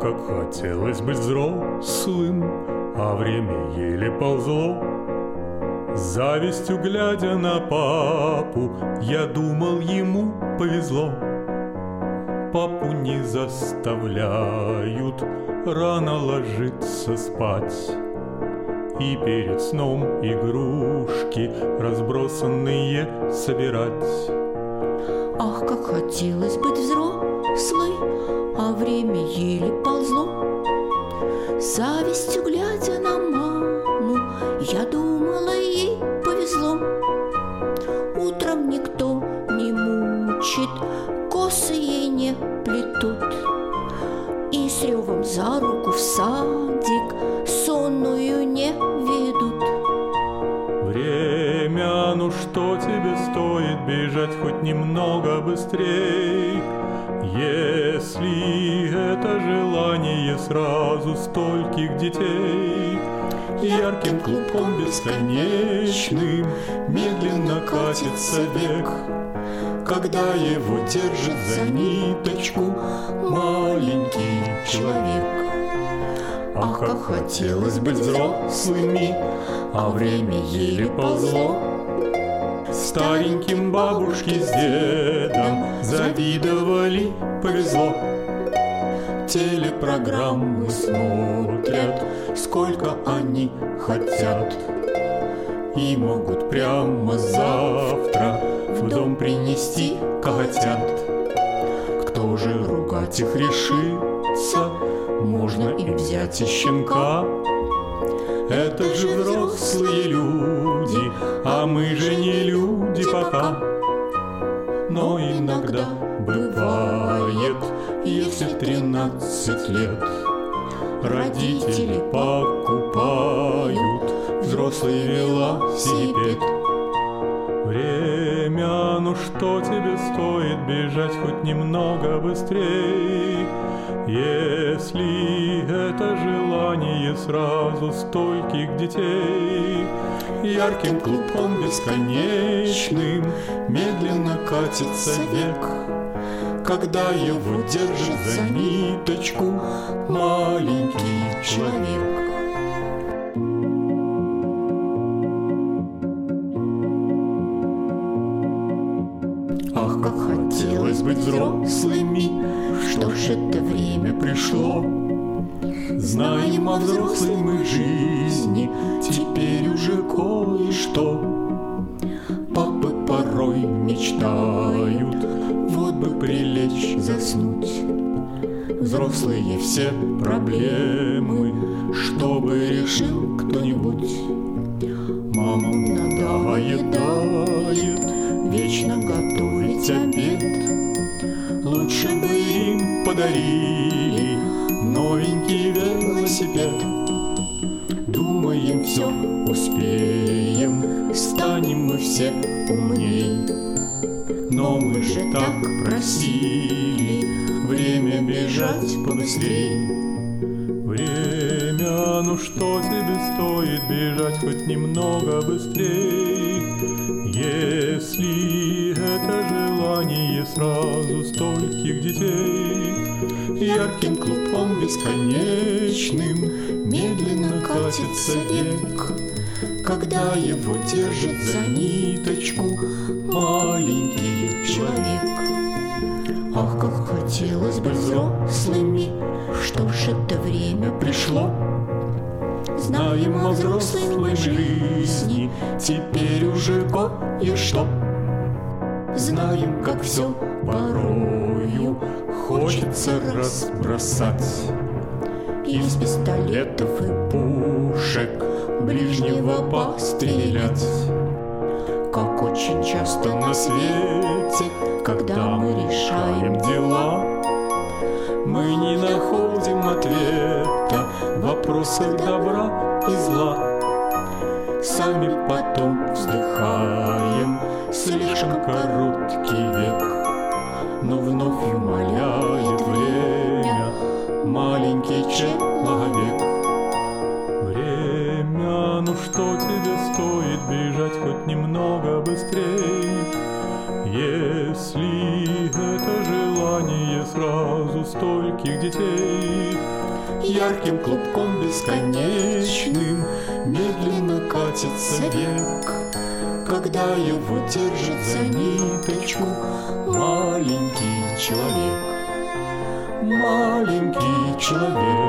как хотелось быть взрослым, а время еле ползло. С завистью глядя на папу, я думал, ему повезло. Папу не заставляют рано ложиться спать, и перед сном игрушки разбросанные собирать. Ах, как хотелось быть взрослой, а время еле ползло. С завистью глядя на маму, я думала, ей повезло. Утром никто не мучит, косы ей не плетут, и с ревом за руку в садик сонную не ведут. Время, ну что тебе стоит бежать хоть немного быстрей, если это желание сразу стольких детей? Ярким клубком бесконечным медленно катится век, когда его держит за ниточку маленький человек. Ах, как хотелось быть взрослыми, а время еле ползло. Стареньким бабушки с дедом завидовали, повезло. Телепрограммы смотрят, сколько они хотят, и могут прямо завтра в дом принести котят. Кто же ругать их решится? Можно и взять и щенка. Это же взрослые люди, а мы же не люди пока. Но иногда бывает, если 13 лет родители покупают взрослый велосипед. Время, ну что тебе стоит бежать хоть немного быстрей, если это желание сразу стольких детей? Ярким клубком бесконечным медленно катится век, когда его держит за ниточку маленький человек. Ах, как хотелось быть взрослыми, что ж это время пришло. Знаем о взрослой мы жизни теперь уже кое-что. Папы порой мечтают, вот бы прилечь заснуть. Взрослые все проблемы, чтобы решил кто-нибудь. Мама надоедает вечно готовить обед. Лучше бы им подарили новенький велосипед. Думаем, все успеем, станем мы все умней. Но мы же так просили время бежать побыстрей. Время, ну что тебе стоит бежать хоть немного быстрей, если это желание сразу стольких детей? Ярким клубком бесконечным медленно катится век, когда его держит за ниточку маленький человек. Ах, как хотелось быть взрослыми, что ж это время пришло. Знаем о взрослой жизни теперь уже кое-что. Знаем, как все порою хочется разбросать. Из пистолетов и пушек ближнего пострелять. Как очень часто на свете, когда мы решаем дела, мы не находим ответа в вопросах добра и зла. Сами потом вздыхаем, слишком короткий век, но вновь умоляет время маленький человек. Время, ну что тебе стоит бежать хоть немного быстрей, если это желание сразу стольких детей. Ярким клубком бесконечным медленно катится век, когда его держит за ниточку маленький человек. Маленький человек.